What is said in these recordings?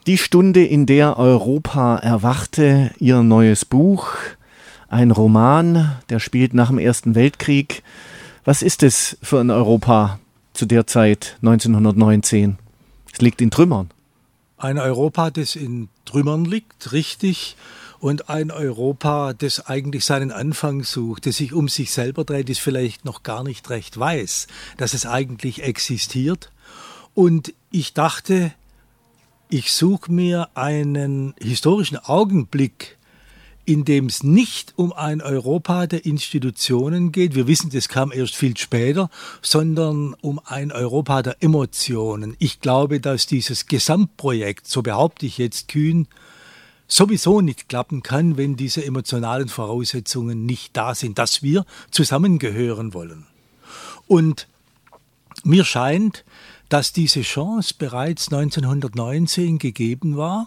Die Stunde, in der Europa erwachte, Ihr neues Buch, ein Roman, der spielt nach dem Ersten Weltkrieg. Was ist es für ein Europa zu der Zeit 1919? Es liegt in Trümmern. Ein Europa, das in Trümmern liegt, richtig. Und ein Europa, das eigentlich seinen Anfang sucht, das sich um sich selber dreht, das vielleicht noch gar nicht recht weiß, dass es eigentlich existiert. Und ich dachte, ich suche mir einen historischen Augenblick, in dem es nicht um ein Europa der Institutionen geht, wir wissen, das kam erst viel später, sondern um ein Europa der Emotionen. Ich glaube, dass dieses Gesamtprojekt, so behaupte ich jetzt kühn, sowieso nicht klappen kann, wenn diese emotionalen Voraussetzungen nicht da sind, dass wir zusammengehören wollen. Und mir scheint, dass diese Chance bereits 1919 gegeben war,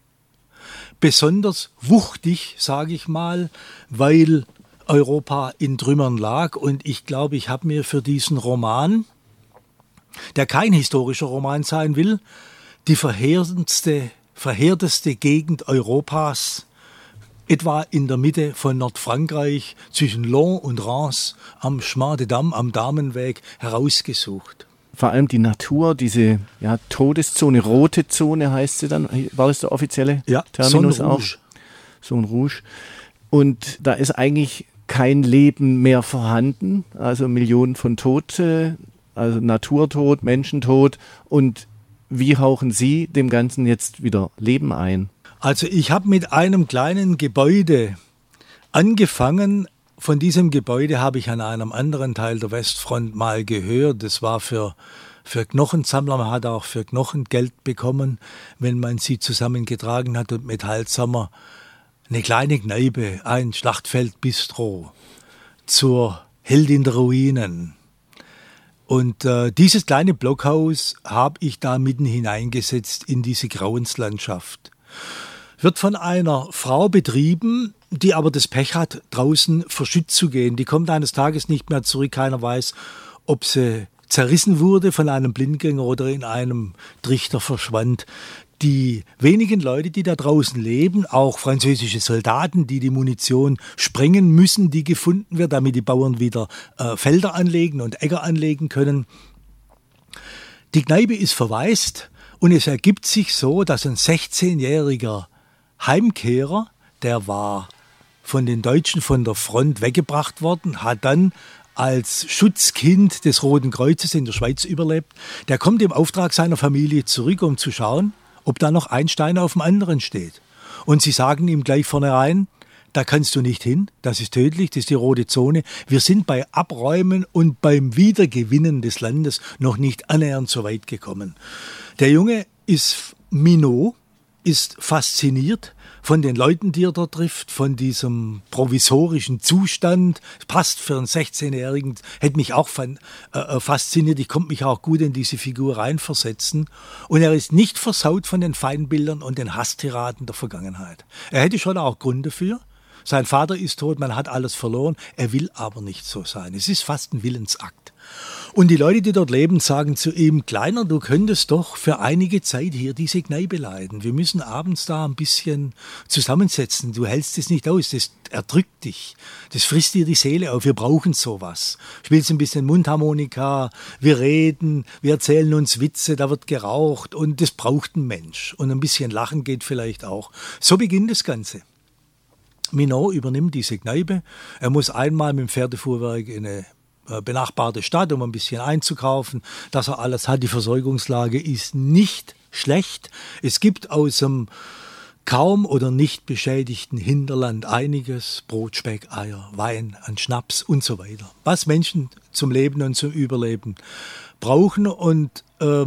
besonders wuchtig, sage ich mal, weil Europa in Trümmern lag. Und ich glaube, ich habe mir für diesen Roman, der kein historischer Roman sein will, die verheerendste Gegend Europas, etwa in der Mitte von Nordfrankreich, zwischen Lens und Reims, am Chemin des Dames, am Damenweg, herausgesucht. Vor allem die Natur, diese Todeszone, rote Zone heißt sie dann, war das der offizielle Terminus auch? Zone Rouge. Und da ist eigentlich kein Leben mehr vorhanden, also Millionen von Tote, also Naturtod, Menschentod. Und wie hauchen Sie dem Ganzen jetzt wieder Leben ein? Also ich habe mit einem kleinen Gebäude angefangen. Von diesem Gebäude habe ich an einem anderen Teil der Westfront mal gehört. Das war für Knochensammler. Man hat auch für Knochen Geld bekommen, wenn man sie zusammengetragen hat. Und Metallsammer eine kleine Kneipe, ein Schlachtfeldbistro zur Heldin der Ruinen. Und dieses kleine Blockhaus habe ich da mitten hineingesetzt in diese Grauenslandschaft. Wird von einer Frau betrieben, die aber das Pech hat, draußen verschützt zu gehen. Die kommt eines Tages nicht mehr zurück. Keiner weiß, ob sie zerrissen wurde von einem Blindgänger oder in einem Trichter verschwand. Die wenigen Leute, die da draußen leben, auch französische Soldaten, die die Munition sprengen müssen, die gefunden wird, damit die Bauern wieder Felder anlegen und Äcker anlegen können. Die Kneipe ist verwaist und es ergibt sich so, dass ein 16-jähriger Heimkehrer, der war von den Deutschen von der Front weggebracht worden, hat dann als Schutzkind des Roten Kreuzes in der Schweiz überlebt. Der kommt im Auftrag seiner Familie zurück, um zu schauen, ob da noch ein Stein auf dem anderen steht. Und sie sagen ihm gleich vornherein, da kannst du nicht hin, das ist tödlich, das ist die rote Zone. Wir sind bei Abräumen und beim Wiedergewinnen des Landes noch nicht annähernd so weit gekommen. Der Junge ist Minot, ist fasziniert von den Leuten, die er dort trifft, von diesem provisorischen Zustand. Passt für einen 16-Jährigen, hätte mich auch fasziniert. Ich konnte mich auch gut in diese Figur reinversetzen. Und er ist nicht versaut von den Feindbildern und den Hasstiraden der Vergangenheit. Er hätte schon auch Grund dafür. Sein Vater ist tot, man hat alles verloren. Er will aber nicht so sein. Es ist fast ein Willensakt. Und die Leute, die dort leben, sagen zu ihm, Kleiner, du könntest doch für einige Zeit hier diese Kneipe leiten. Wir müssen abends da ein bisschen zusammensetzen. Du hältst es nicht aus, das erdrückt dich. Das frisst dir die Seele auf. Wir brauchen sowas. Spielst ein bisschen Mundharmonika, wir reden, wir erzählen uns Witze, da wird geraucht und das braucht ein Mensch. Und ein bisschen Lachen geht vielleicht auch. So beginnt das Ganze. Minot übernimmt diese Kneipe. Er muss einmal mit dem Pferdefuhrwerk in eine benachbarte Stadt, um ein bisschen einzukaufen, dass er alles hat. Die Versorgungslage ist nicht schlecht. Es gibt aus dem kaum oder nicht beschädigten Hinterland einiges, Brot, Speck, Eier, Wein, an Schnaps und so weiter. Was Menschen zum Leben und zum Überleben brauchen. Und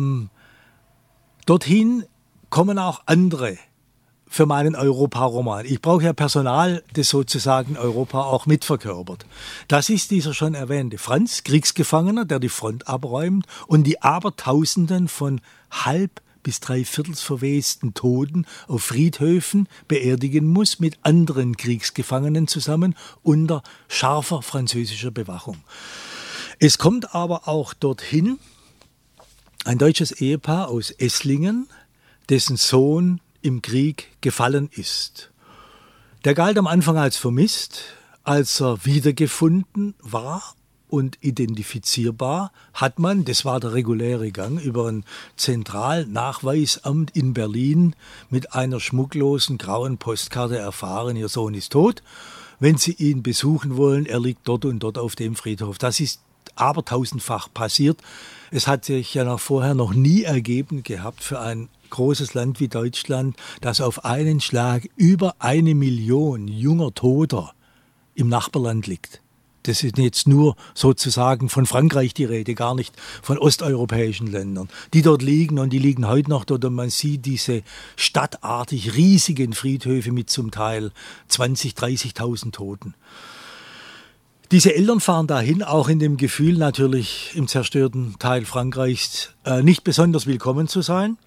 dorthin kommen auch andere für meinen Europa-Roman. Ich brauche ja Personal, das sozusagen Europa auch mitverkörpert. Das ist dieser schon erwähnte Franz, Kriegsgefangener, der die Front abräumt und die Abertausenden von halb- bis dreiviertels verwesten Toten auf Friedhöfen beerdigen muss, mit anderen Kriegsgefangenen zusammen unter scharfer französischer Bewachung. Es kommt aber auch dorthin ein deutsches Ehepaar aus Esslingen, dessen Sohn im Krieg gefallen ist. Der galt am Anfang als vermisst. Als er wiedergefunden war und identifizierbar, hat man, das war der reguläre Gang, über ein Zentralnachweisamt in Berlin mit einer schmucklosen grauen Postkarte erfahren, Ihr Sohn ist tot. Wenn Sie ihn besuchen wollen, er liegt dort und dort auf dem Friedhof. Das ist aber tausendfach passiert. Es hat sich ja vorher noch nie ergeben gehabt für ein großes Land wie Deutschland, dass auf einen Schlag über 1 Million junger Toter im Nachbarland liegt. Das ist jetzt nur sozusagen von Frankreich die Rede, gar nicht von osteuropäischen Ländern, die dort liegen und die liegen heute noch dort und man sieht diese stadtartig riesigen Friedhöfe mit zum Teil 20.000, 30.000 Toten. Diese Eltern fahren dahin, auch in dem Gefühl natürlich im zerstörten Teil Frankreichs nicht besonders willkommen zu sein.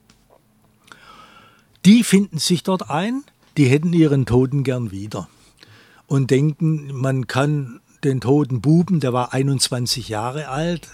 Die finden sich dort ein, die hätten ihren Toten gern wieder. Und denken, man kann den toten Buben, der war 21 Jahre alt,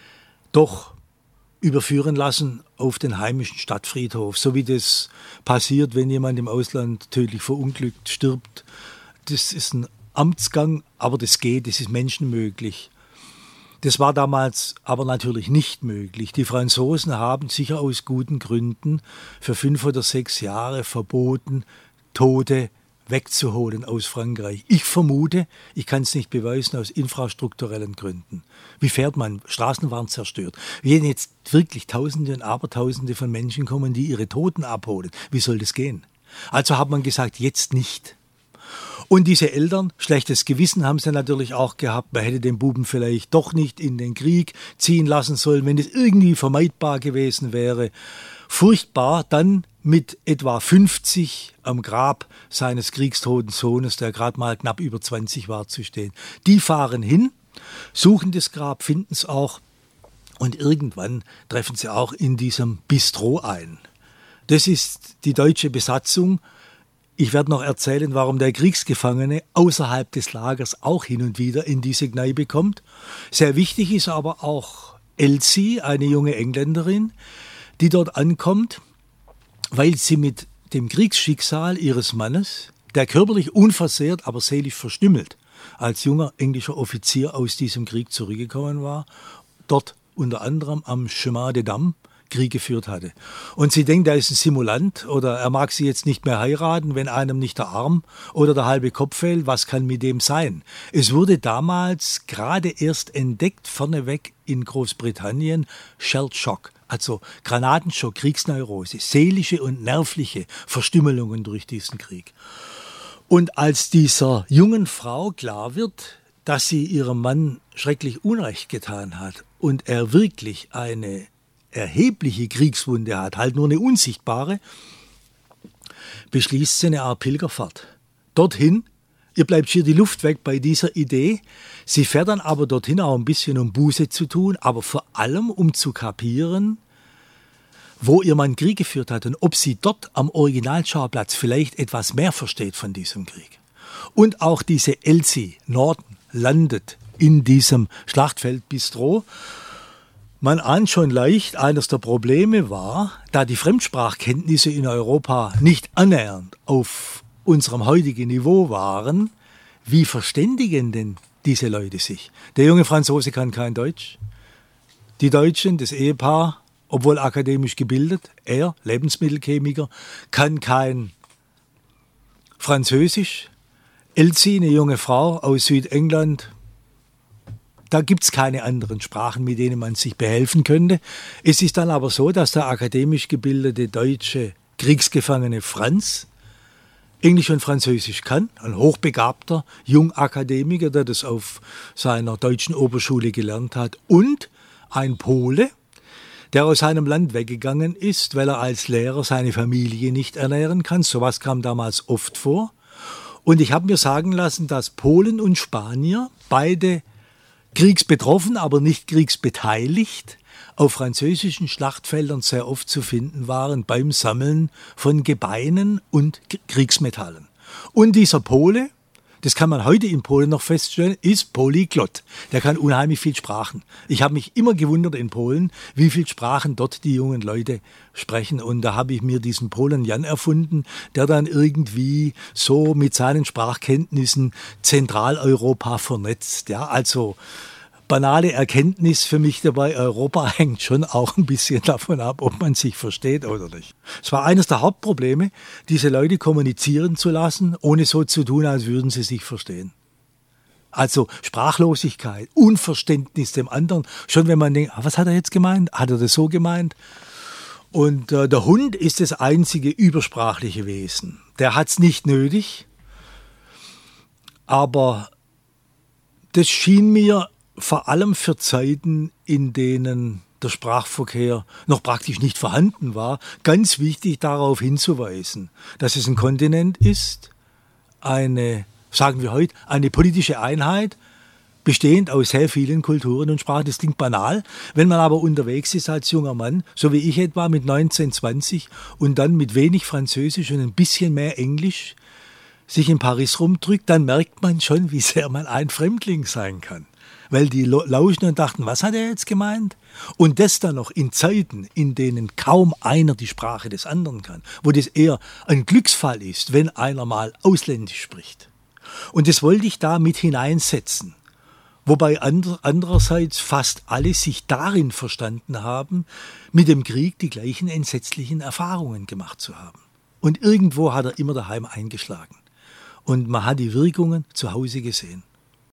doch überführen lassen auf den heimischen Stadtfriedhof. So wie das passiert, wenn jemand im Ausland tödlich verunglückt, stirbt. Das ist ein Amtsgang, aber das geht, das ist menschenmöglich. Das war damals aber natürlich nicht möglich. Die Franzosen haben sicher aus guten Gründen für 5 oder 6 Jahre verboten, Tote wegzuholen aus Frankreich. Ich vermute, ich kann es nicht beweisen, aus infrastrukturellen Gründen. Wie fährt man? Straßen waren zerstört. Wenn jetzt wirklich Tausende und Abertausende von Menschen kommen, die ihre Toten abholen, wie soll das gehen? Also hat man gesagt, jetzt nicht. Und diese Eltern, schlechtes Gewissen haben sie natürlich auch gehabt, man hätte den Buben vielleicht doch nicht in den Krieg ziehen lassen sollen, wenn es irgendwie vermeidbar gewesen wäre. Furchtbar dann mit etwa 50 am Grab seines kriegstoten Sohnes, der gerade mal knapp über 20 war, zu stehen. Die fahren hin, suchen das Grab, finden es auch und irgendwann treffen sie auch in diesem Bistro ein. Das ist die deutsche Besatzung. Ich werde noch erzählen, warum der Kriegsgefangene außerhalb des Lagers auch hin und wieder in diese Kneipe kommt. Sehr wichtig ist aber auch Elsie, eine junge Engländerin, die dort ankommt, weil sie mit dem Kriegsschicksal ihres Mannes, der körperlich unversehrt, aber seelisch verstümmelt, als junger englischer Offizier aus diesem Krieg zurückgekommen war, dort unter anderem am Chemin des Dames Krieg geführt hatte. Und sie denkt, er ist ein Simulant oder er mag sie jetzt nicht mehr heiraten, wenn einem nicht der Arm oder der halbe Kopf fehlt. Was kann mit dem sein? Es wurde damals gerade erst entdeckt, vorneweg in Großbritannien, Shell Shock, also Granatenschock, Kriegsneurose, seelische und nervliche Verstümmelungen durch diesen Krieg. Und als dieser jungen Frau klar wird, dass sie ihrem Mann schrecklich Unrecht getan hat und er wirklich eine erhebliche Kriegswunde hat, halt nur eine unsichtbare, beschließt sie eine Art Pilgerfahrt. Dorthin, ihr bleibt hier die Luft weg bei dieser Idee. Sie fährt dann aber dorthin auch ein bisschen, um Buße zu tun, aber vor allem, um zu kapieren, wo ihr Mann Krieg geführt hat und ob sie dort am Originalschauplatz vielleicht etwas mehr versteht von diesem Krieg. Und auch diese Elsie Norton landet in diesem Schlachtfeldbistro. Man ahnt schon leicht, eines der Probleme war, da die Fremdsprachkenntnisse in Europa nicht annähernd auf unserem heutigen Niveau waren, wie verständigen denn diese Leute sich? Der junge Franzose kann kein Deutsch. Die Deutschen, das Ehepaar, obwohl akademisch gebildet, er, Lebensmittelchemiker, kann kein Französisch. Elsie, eine junge Frau aus Südengland, da gibt es keine anderen Sprachen, mit denen man sich behelfen könnte. Es ist dann aber so, dass der akademisch gebildete deutsche Kriegsgefangene Franz Englisch und Französisch kann, ein hochbegabter Jungakademiker, der das auf seiner deutschen Oberschule gelernt hat, und ein Pole, der aus seinem Land weggegangen ist, weil er als Lehrer seine Familie nicht ernähren kann. Sowas kam damals oft vor. Und ich habe mir sagen lassen, dass Polen und Spanier beide kriegsbetroffen, aber nicht kriegsbeteiligt, auf französischen Schlachtfeldern sehr oft zu finden waren beim Sammeln von Gebeinen und Kriegsmetallen. Und dieser Pole, das kann man heute in Polen noch feststellen, ist Polyglott. Der kann unheimlich viel Sprachen. Ich habe mich immer gewundert in Polen, wie viele Sprachen dort die jungen Leute sprechen. Und da habe ich mir diesen Polen Jan erfunden, der dann irgendwie so mit seinen Sprachkenntnissen Zentraleuropa vernetzt. Ja, also banale Erkenntnis für mich dabei, Europa hängt schon auch ein bisschen davon ab, ob man sich versteht oder nicht. Es war eines der Hauptprobleme, diese Leute kommunizieren zu lassen, ohne so zu tun, als würden sie sich verstehen. Also Sprachlosigkeit, Unverständnis dem anderen, schon wenn man denkt, was hat er jetzt gemeint? Hat er das so gemeint? Und der Hund ist das einzige übersprachliche Wesen. Der hat es nicht nötig, aber das schien mir vor allem für Zeiten, in denen der Sprachverkehr noch praktisch nicht vorhanden war, ganz wichtig darauf hinzuweisen, dass es ein Kontinent ist, sagen wir heute, eine politische Einheit, bestehend aus sehr vielen Kulturen und Sprachen. Das klingt banal. Wenn man aber unterwegs ist als junger Mann, so wie ich etwa mit 19, 20 und dann mit wenig Französisch und ein bisschen mehr Englisch sich in Paris rumdrückt, dann merkt man schon, wie sehr man ein Fremdling sein kann. Weil die lauschen und dachten, was hat er jetzt gemeint? Und das dann noch in Zeiten, in denen kaum einer die Sprache des anderen kann, wo das eher ein Glücksfall ist, wenn einer mal ausländisch spricht. Und das wollte ich da mit hineinsetzen. Wobei andererseits fast alle sich darin verstanden haben, mit dem Krieg die gleichen entsetzlichen Erfahrungen gemacht zu haben. Und irgendwo hat er immer daheim eingeschlagen. Und man hat die Wirkungen zu Hause gesehen.